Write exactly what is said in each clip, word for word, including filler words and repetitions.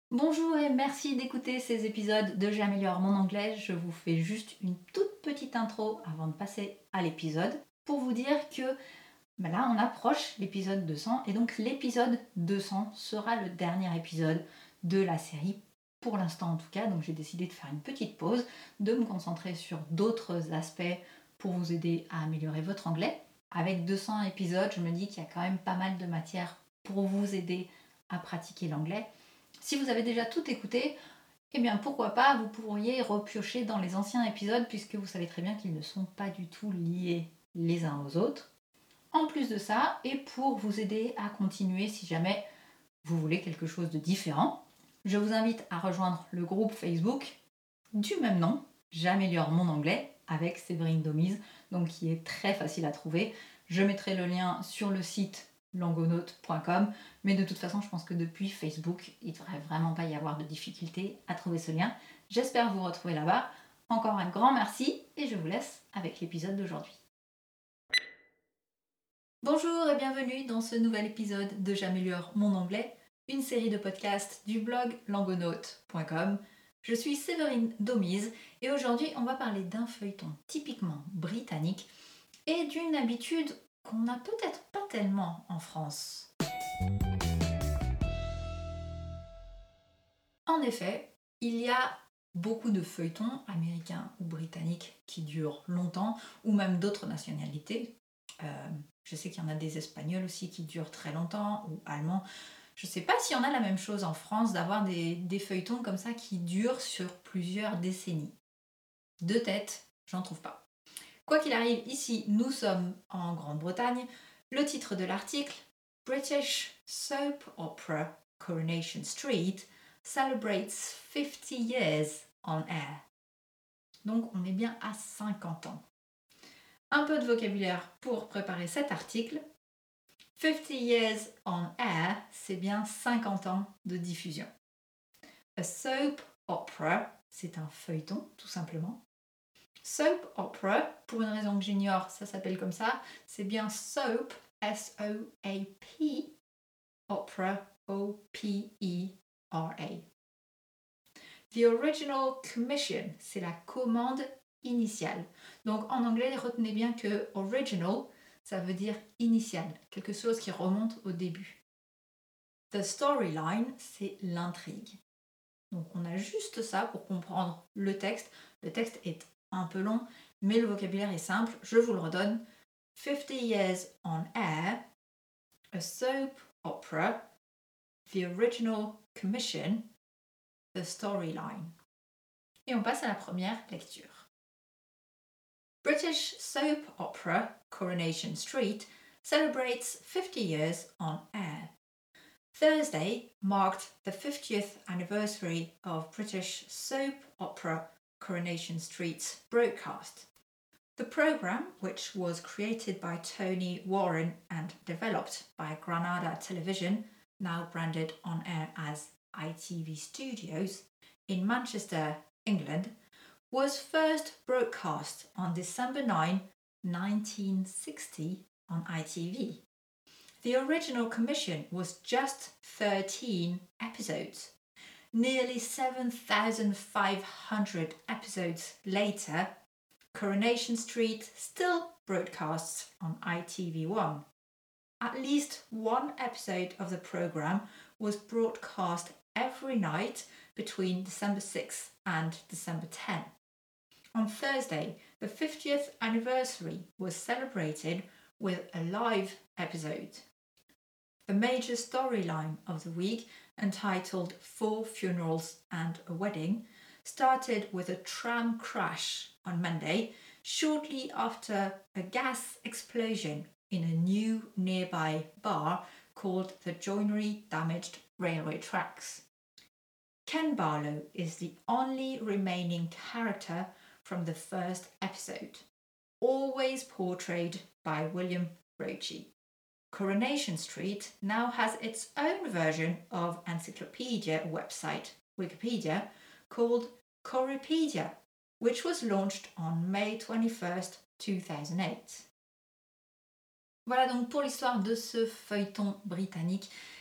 Bonjour et merci d'écouter ces épisodes de J'améliore mon anglais. Je vous fais juste une toute petite intro avant de passer à l'épisode pour vous dire que ben là on approche l'épisode deux cents et donc l'épisode deux cents sera le dernier épisode de la série pour l'instant en tout cas. Donc j'ai décidé de faire une petite pause, de me concentrer sur d'autres aspects pour vous aider à améliorer votre anglais. Avec deux cents épisodes, je me dis qu'il y a quand même pas mal de matière pour vous aider à pratiquer l'anglais. Si vous avez déjà tout écouté, eh bien pourquoi pas, vous pourriez repiocher dans les anciens épisodes puisque vous savez très bien qu'ils ne sont pas du tout liés les uns aux autres. En plus de ça, et pour vous aider à continuer si jamais vous voulez quelque chose de différent, je vous invite à rejoindre le groupe Facebook du même nom, J'améliore mon anglais, avec Séverine Domise, donc qui est très facile à trouver. Je mettrai le lien sur le site langonote point com, mais de toute façon, je pense que depuis Facebook, il ne devrait vraiment pas y avoir de difficulté à trouver ce lien. J'espère vous retrouver là-bas. Encore un grand merci et je vous laisse avec l'épisode d'aujourd'hui. Bonjour et bienvenue dans ce nouvel épisode de J'améliore mon anglais, une série de podcasts du blog langonote point com. Je suis Séverine Domise et aujourd'hui on va parler d'un feuilleton typiquement britannique et d'une habitude qu'on n'a peut-être pas tellement en France. En effet, il y a beaucoup de feuilletons américains ou britanniques qui durent longtemps, ou même d'autres nationalités. Euh, je sais qu'il y en a des espagnols aussi qui durent très longtemps, ou allemands. Je ne sais pas si on a la même chose en France, d'avoir des, des feuilletons comme ça qui durent sur plusieurs décennies. De tête, j'en trouve pas. Quoi qu'il arrive, ici, nous sommes en Grande-Bretagne. Le titre de l'article, British Soap Opera Coronation Street celebrates fifty years on air. Donc on est bien à cinquante ans. Un peu de vocabulaire pour préparer cet article. fifty years on air, c'est bien cinquante ans de diffusion. A soap opera, c'est un feuilleton, tout simplement. Soap opera, pour une raison que j'ignore, ça s'appelle comme ça, c'est bien soap, S O A P, opera, O P E R A. The original commission, c'est la commande initiale. Donc en anglais, retenez bien que original, ça veut dire initial, quelque chose qui remonte au début. The storyline, c'est l'intrigue. Donc on a juste ça pour comprendre le texte. Le texte est un peu long, mais le vocabulaire est simple. Je vous le redonne. fifty years on air, a soap opera, the original commission, the storyline. Et on passe à la première lecture. British soap opera Coronation Street celebrates fifty years on air. Thursday marked the fiftieth anniversary of British soap opera Coronation Street's broadcast. The programme, which was created by Tony Warren and developed by Granada Television, now branded on air as I T V Studios, in Manchester, England, was first broadcast on December ninth, nineteen sixty on I T V. The original commission was just thirteen episodes. Nearly seven thousand five hundred episodes later, Coronation Street still broadcasts on I T V one. At least one episode of the programme was broadcast every night between December sixth and December tenth. On Thursday, the fiftieth anniversary was celebrated with a live episode. The major storyline of the week, entitled Four Funerals and a Wedding, started with a tram crash on Monday, shortly after a gas explosion in a new nearby bar called the Joinery Damaged Railway Tracks. Ken Barlow is the only remaining character from the first episode, always portrayed by William Roche. Coronation Street now has its own version of encyclopedia website, Wikipedia, called Coripedia, which was launched on May twenty-first, two thousand eight. Voilà donc pour l'histoire de ce feuilleton britannique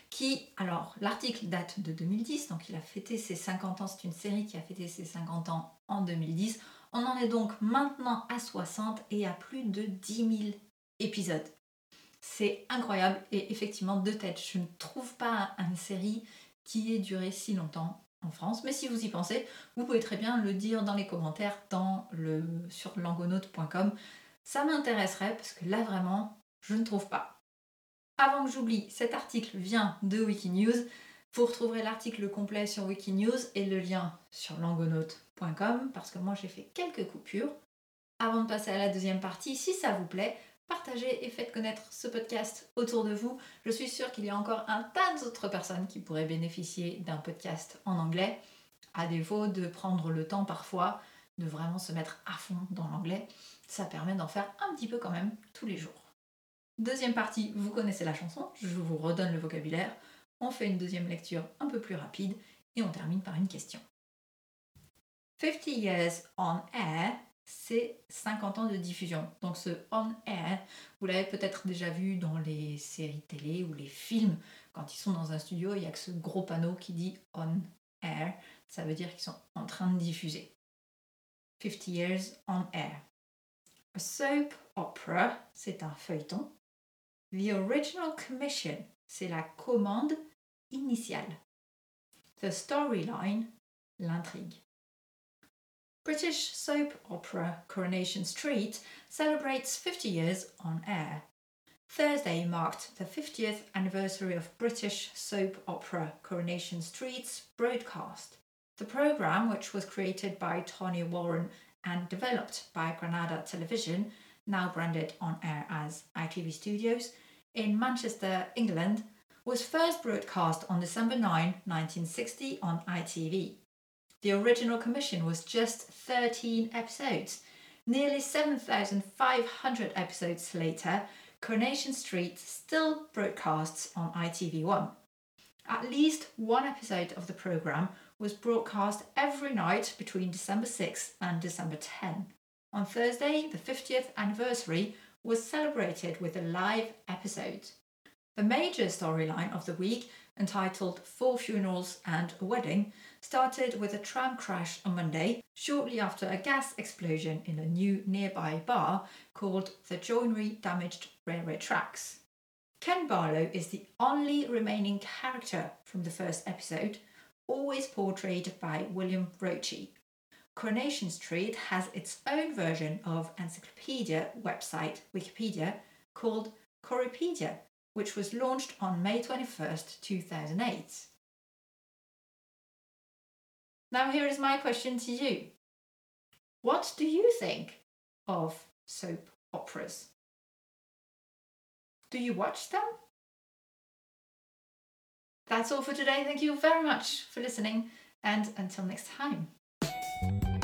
qui, alors l'article date de deux mille dix, donc il a fêté ses cinquante ans, c'est une série qui a fêté ses cinquante ans en deux mille dix. On en est donc maintenant à soixante et à plus de dix mille épisodes. C'est incroyable et effectivement, de tête, je ne trouve pas une série qui ait duré si longtemps en France, mais si vous y pensez, vous pouvez très bien le dire dans les commentaires dans le, sur langonaute point com. Ça m'intéresserait parce que là vraiment, je ne trouve pas. Avant que j'oublie, cet article vient de Wikinews. Vous retrouverez l'article complet sur Wikinews et le lien sur langonaute point com parce que moi j'ai fait quelques coupures. Avant de passer à la deuxième partie, si ça vous plaît, partagez et faites connaître ce podcast autour de vous. Je suis sûre qu'il y a encore un tas d'autres personnes qui pourraient bénéficier d'un podcast en anglais, à défaut de prendre le temps parfois de vraiment se mettre à fond dans l'anglais. Ça permet d'en faire un petit peu quand même tous les jours. Deuxième partie, vous connaissez la chanson, je vous redonne le vocabulaire. On fait une deuxième lecture un peu plus rapide et on termine par une question. fifty years on air, c'est cinquante ans de diffusion. Donc ce on air, vous l'avez peut-être déjà vu dans les séries télé ou les films. Quand ils sont dans un studio, il y a que ce gros panneau qui dit on air. Ça veut dire qu'ils sont en train de diffuser. fifty years on air. A soap opera, c'est un feuilleton. The original commission, c'est la commande initiale. The storyline, l'intrigue. British soap opera Coronation Street celebrates fifty years on air. Thursday marked the fiftieth anniversary of British soap opera Coronation Street's broadcast. The programme, which was created by Tony Warren and developed by Granada Television, now branded on air as I T V Studios, in Manchester, England, was first broadcast on December ninth, nineteen sixty on I T V. The original commission was just thirteen episodes. Nearly seven thousand five hundred episodes later, Coronation Street still broadcasts on I T V one. At least one episode of the programme was broadcast every night between December sixth and December tenth. On Thursday, the fiftieth anniversary was celebrated with a live episode. The major storyline of the week, entitled Four Funerals and a Wedding, started with a tram crash on Monday, shortly after a gas explosion in a new nearby bar called the Joinery Damaged Railway Tracks. Ken Barlow is the only remaining character from the first episode, always portrayed by William Roche. Coronation Street has its own version of encyclopedia website Wikipedia called Coripedia, which was launched on May twenty-first, two thousand eight. Now here is my question to you. What do you think of soap operas? Do you watch them? That's all for today. Thank you very much for listening, and until next time.